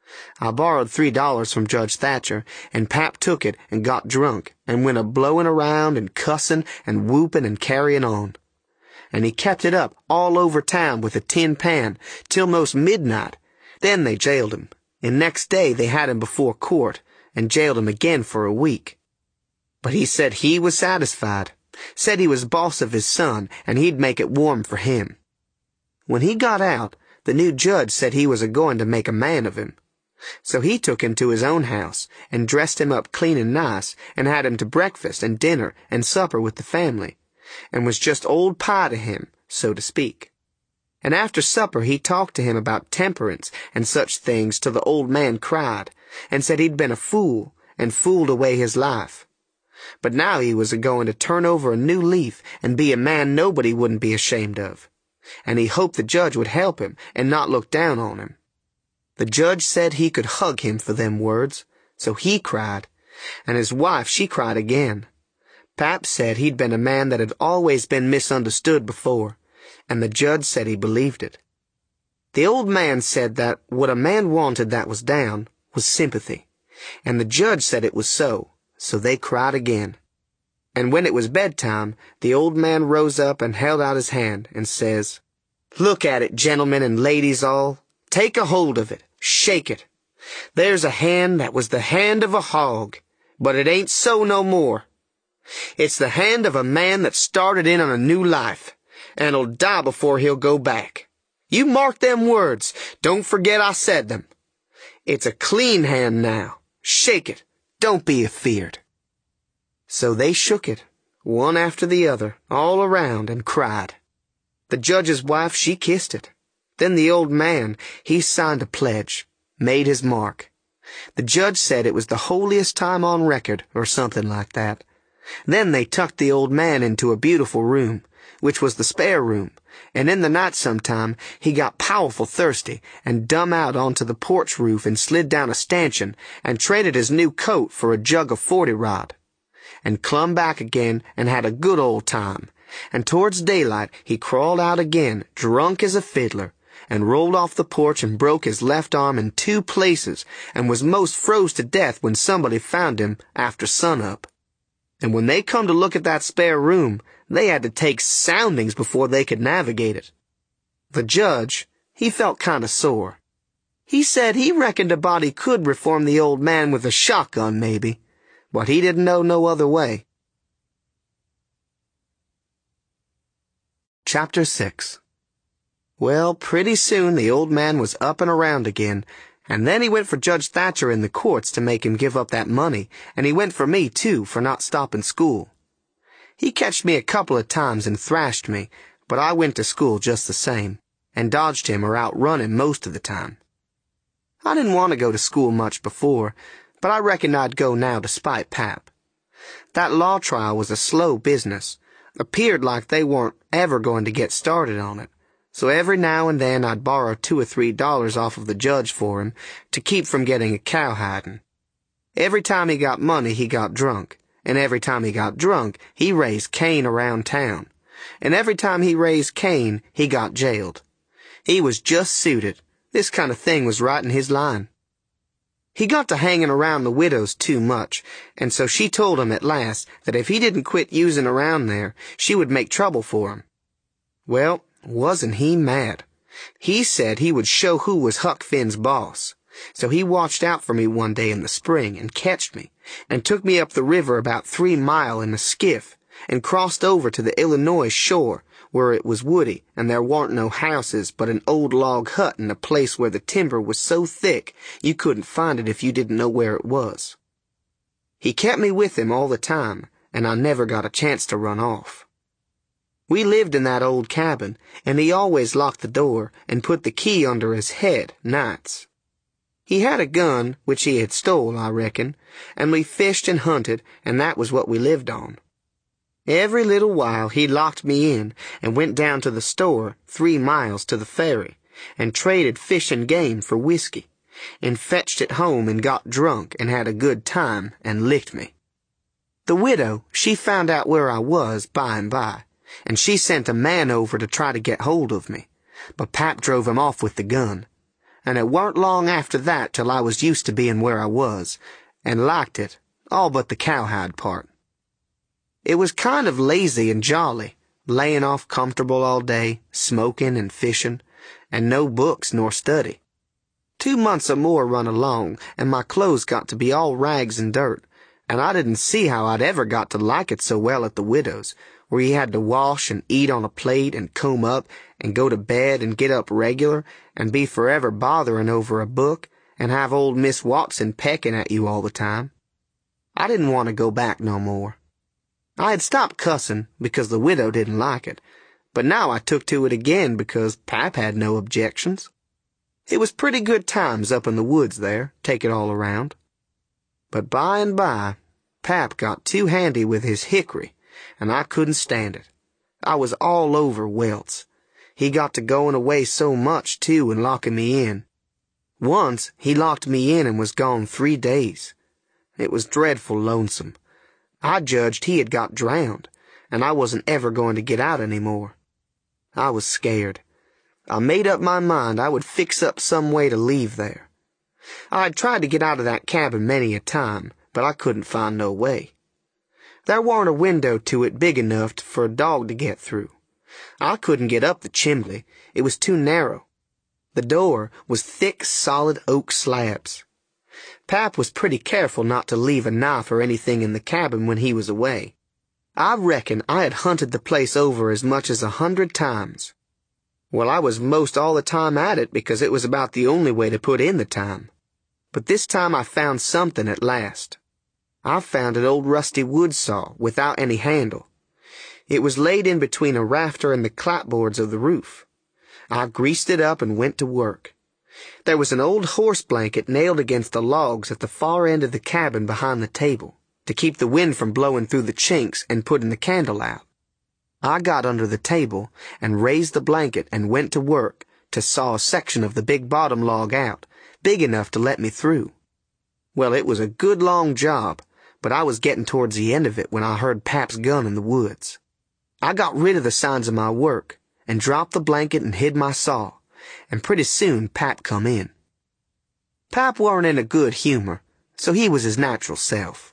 I borrowed three dollars from Judge Thatcher, and Pap took it and got drunk and went a-blowing around and cussing and whooping and carrying on. And he kept it up all over town with a tin pan till most midnight. Then they jailed him, and next day they had him before court and jailed him again for a week. But he said he was satisfied, said he was boss of his son and he'd make it warm for him. When he got out, the new judge said he was a-going to make a man of him. So he took him to his own house and dressed him up clean and nice and had him to breakfast and dinner and supper with the family, and was just old pie to him, so to speak. And after supper he talked to him about temperance and such things till the old man cried, and said he'd been a fool and fooled away his life. But now he was a-going to turn over a new leaf and be a man nobody wouldn't be ashamed of. And he hoped the judge would help him and not look down on him. The judge said he could hug him for them words, so he cried, and his wife she cried again. Pap said he'd been a man that had always been misunderstood before, and the judge said he believed it. The old man said that what a man wanted that was down was sympathy, and the judge said it was so, so they cried again. And when it was bedtime, the old man rose up and held out his hand and says, "Look at it, gentlemen and ladies all. Take a hold of it. Shake it. There's a hand that was the hand of a hog, but it ain't so no more. It's the hand of a man that started in on a new life, and'll die before he'll go back. You mark them words. Don't forget I said them. It's a clean hand now. Shake it. Don't be afeard." So they shook it, one after the other, all around, and cried. The judge's wife, she kissed it. Then the old man, he signed a pledge, made his mark. The judge said it was the holiest time on record, or something like that. Then they tucked the old man into a beautiful room, which was the spare room, and in the night sometime he got powerful thirsty and dumb out onto the porch roof and slid down a stanchion and traded his new coat for a jug of forty-rod, and clumb back again and had a good old time, and towards daylight he crawled out again, drunk as a fiddler, and rolled off the porch and broke his left arm in two places and was most froze to death when somebody found him after sunup. And when they come to look at that spare room, they had to take soundings before they could navigate it. The judge, he felt kind of sore. He said he reckoned a body could reform the old man with a shotgun maybe, but he didn't know no other way. Chapter six. Well, pretty soon the old man was up and around again, and then he went for Judge Thatcher in the courts to make him give up that money, and he went for me, too, for not stopping school. He catched me a couple of times and thrashed me, but I went to school just the same, and dodged him or outrun him most of the time. I didn't want to go to school much before, but I reckoned I'd go now to spite Pap. That law trial was a slow business. Appeared like they weren't ever going to get started on it. So every now and then I'd borrow two or three dollars off of the judge for him to keep from getting a cowhiding. Every time he got money, he got drunk, and every time he got drunk, he raised Cain around town, and every time he raised Cain, he got jailed. He was just suited. This kind of thing was right in his line. He got to hanging around the widows too much, and so she told him at last that if he didn't quit using around there, she would make trouble for him. Well, wasn't he mad? He said he would show who was Huck Finn's boss. So he watched out for me one day in the spring and catched me, and took me up the river about three mile in a skiff, and crossed over to the Illinois shore, where it was woody, and there warn't no houses but an old log hut in a place where the timber was so thick you couldn't find it if you didn't know where it was. He kept me with him all the time, and I never got a chance to run off. We lived in that old cabin, and he always locked the door and put the key under his head nights. He had a gun, which he had stole, I reckon, and we fished and hunted, and that was what we lived on. Every little while he locked me in and went down to the store three miles to the ferry, and traded fish and game for whiskey, and fetched it home and got drunk and had a good time and licked me. The widow, she found out where I was by and by, and she sent a man over to try to get hold of me, but Pap drove him off with the gun. and it warn't long after that till I was used to being where I was, and liked it, all but the cowhide part. It was kind of lazy and jolly, laying off comfortable all day, smoking and fishing, and no books nor study. Two months or more run along, and my clothes got to be all rags and dirt, and I didn't see how I'd ever got to like it so well at the widow's, where you had to wash and eat on a plate and comb up and go to bed and get up regular and be forever bothering over a book and have old Miss Watson pecking at you all the time. I didn't want to go back no more. I had stopped cussing because the widow didn't like it, but now I took to it again because Pap had no objections. It was pretty good times up in the woods there, take it all around. But by and by, Pap got too handy with his hickory, and I couldn't stand it. I was all over welts. He got to going away so much, too, and locking me in. Once, he locked me in and was gone three days. It was dreadful lonesome. I judged he had got drowned, and I wasn't ever going to get out any more. I was scared. I made up my mind I would fix up some way to leave there. I had tried to get out of that cabin many a time, but I couldn't find no way. There warn't a window to it big enough for a dog to get through. I couldn't get up the chimney. It was too narrow. The door was thick, solid oak slabs. Pap was pretty careful not to leave a knife or anything in the cabin when he was away. I reckon I had hunted the place over as much as a hundred times. Well, I was most all the time at it because it was about the only way to put in the time. But this time I found something at last. I found an old rusty wood saw without any handle. It was laid in between a rafter and the clapboards of the roof. I greased it up and went to work. There was an old horse blanket nailed against the logs at the far end of the cabin behind the table, to keep the wind from blowing through the chinks and putting the candle out. I got under the table and raised the blanket and went to work to saw a section of the big bottom log out, big enough to let me through. Well, it was a good long job, but I was getting towards the end of it when I heard Pap's gun in the woods. I got rid of the signs of my work and dropped the blanket and hid my saw, and pretty soon Pap come in. Pap warn't in a good humor, so he was his natural self.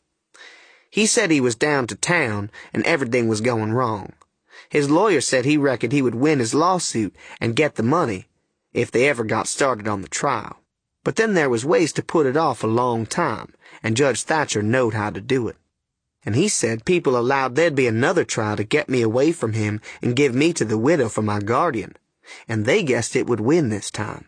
He said he was down to town and everything was going wrong. His lawyer said he reckoned he would win his lawsuit and get the money if they ever got started on the trial. But then there was ways to put it off a long time, and Judge Thatcher knowed how to do it. And he said people allowed there'd be another trial to get me away from him and give me to the widow for my guardian, and they guessed it would win this time.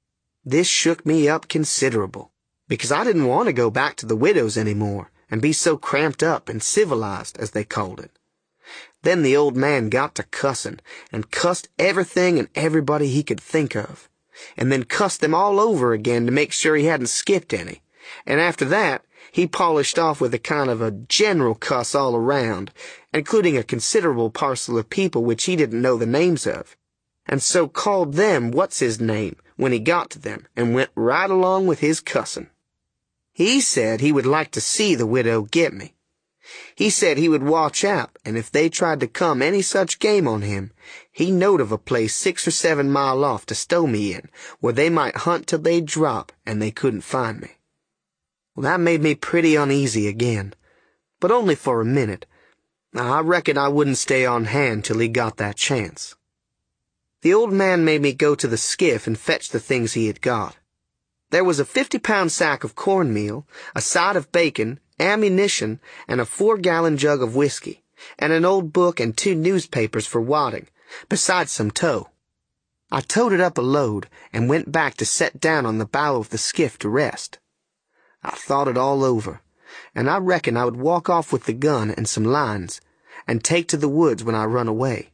This shook me up considerable, because I didn't want to go back to the widow's any more and be so cramped up and civilized, as they called it. Then the old man got to cussin', and cussed everything and everybody he could think of, and then cussed them all over again to make sure he hadn't skipped any, and after that he polished off with a kind of a general cuss all around, including a considerable parcel of people which he didn't know the names of, and so called them what's-his-name when he got to them, and went right along with his cussin'. He said he would like to see the widow get me. He said he would watch out, and if they tried to come any such game on him, he knowed of a place six or seven mile off to stow me in, where they might hunt till they'd drop, and they couldn't find me. Well, that made me pretty uneasy again, but only for a minute. I reckon I wouldn't stay on hand till he got that chance. The old man made me go to the skiff and fetch the things he had got. There was a fifty-pound sack of cornmeal, a side of bacon, ammunition, and a four-gallon jug of whiskey, and an old book and two newspapers for wadding, besides some tow. I towed it up a load and went back to set down on the bow of the skiff to rest. I thought it all over, and I reckon I would walk off with the gun and some lines, and take to the woods when I run away.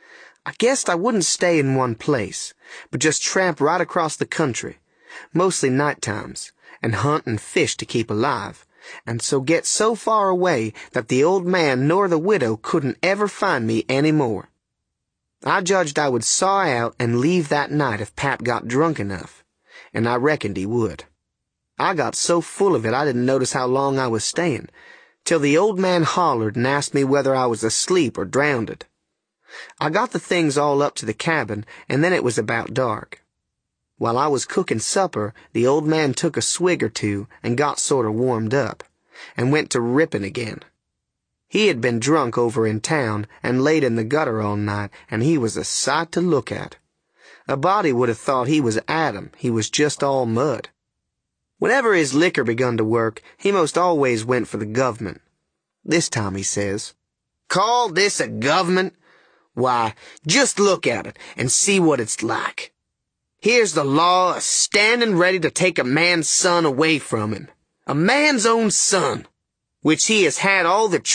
I guessed I wouldn't stay in one place, but just tramp right across the country, mostly night times, and hunt and fish to keep alive, and so get so far away that the old man nor the widow couldn't ever find me any more. I judged I would saw out and leave that night if Pap got drunk enough, and I reckoned he would. I got so full of it I didn't notice how long I was staying, till the old man hollered and asked me whether I was asleep or drownded. I got the things all up to the cabin, and then it was about dark. While I was cooking supper, the old man took a swig or two and got sort of warmed up, and went to ripping again. He had been drunk over in town and laid in the gutter all night, and he was a sight to look at. A body would have thought he was Adam, he was just all mud. Whenever his liquor begun to work, he most always went for the government. This time he says, "Call this a government? Why, just look at it and see what it's like. Here's the law a-standing ready to take a man's son away from him. A man's own son, which he has had all the